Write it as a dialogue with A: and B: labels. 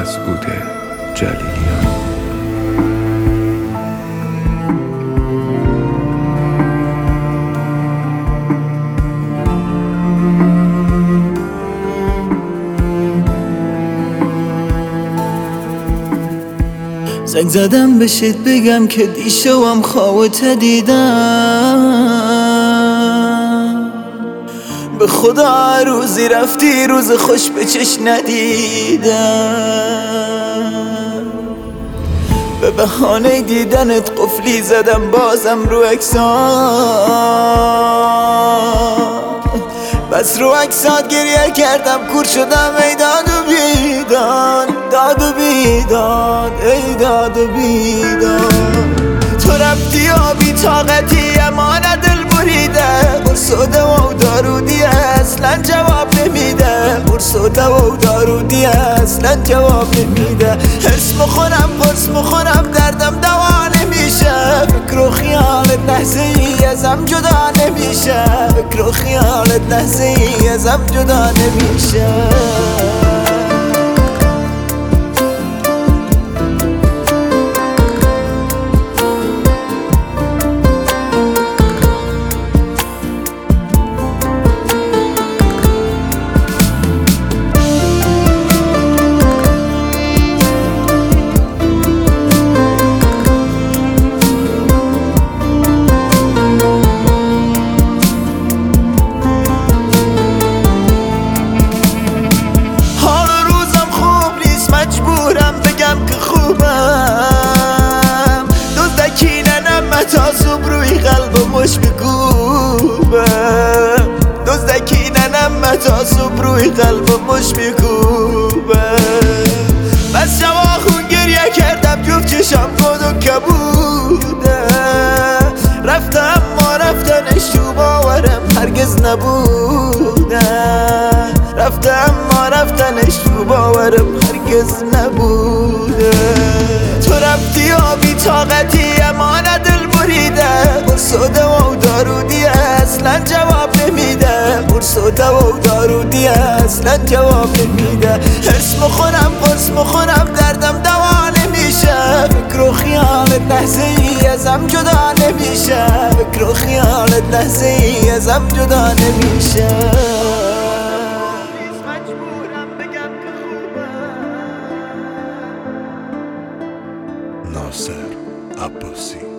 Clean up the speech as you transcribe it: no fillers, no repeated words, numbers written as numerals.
A: مسعود جلیلیان.
B: زنگ زدم بشید بگم که دیشبم خوابت دیدم، به خدا روزی رفتی روز خوش به چش ندیدم. به بهانه دیدنت قفلی زدم بازم رو اکسات، بس رو اکسات گریه کردم کور شدم. ای داد و بیداد، داد و بیداد، ای داد و بیداد. تو رفتی و بی طاقتی اما نه دل بریده، قرص و دوا و دارودی اصلا جواب نمیده، قرص و دوا و دارودی اصلا جواب نمیده. حرص میخورم قرص میخورم دردم دوا نمیشه، فکر و خیالت لحظه ای ازم جدا نمیشه، فکر و خیالت لحظه ای ازم جدا نمیشه. تا صبح روی قلب مش میکوبم، دزدکی ننم تا صبح روی قلب مش میکوبم. بس شبا خون گریه کردم جفت چشم گود و کبوده، رفتم ما رفتنش تو باورم هرگز نبوده، رفتم ما رفتنش تو باورم هرگز نبوده. تو رفتی و بی طاقتی اما نه دل بریده، قرص و دوا و دارودی اصلا جواب نمیده، قرص و دوا و دارودی اصلا جواب نمیده. حرص میخورم قرص میخورم دردم دوا نمیشه، فکر و خیالت لحظه ای ازم جدا نمیشه، فکر و خیالت لحظه ای ازم جدا نمیشه.
A: ناصر عباسی.